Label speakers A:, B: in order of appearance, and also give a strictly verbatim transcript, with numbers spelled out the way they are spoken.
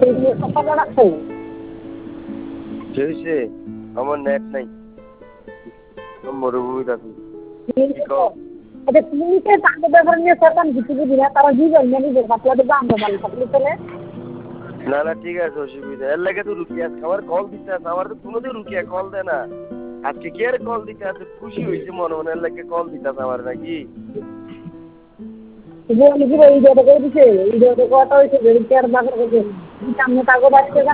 A: হয়েছে আমার নেট নাই মরুভূমিতে আছি
B: আচ্ছা তুমি তো তাদের ব্যাপারে নিয়ে সরকার কিছু বুঝি না তারা জীবন মেনে যে বাতলা দেবে আমরা ভালো থাকলে চলে
A: না না ঠিক আছে অসুবিধা এর লাগে তো রুকিয়া আমার কল দিতে আছে আমার তো কোনোদিন রুকিয়া কল দেয় না আজকে কি আর কল দিতে আছে খুশি হয়েছে মনে মনে এর লাগে কল দিতে আছে আমার নাকি
B: এই যে করে দিছে এই যে কথা হয়েছে যে চেয়ার বাগর করছে সামনে তাগো বাচ্চা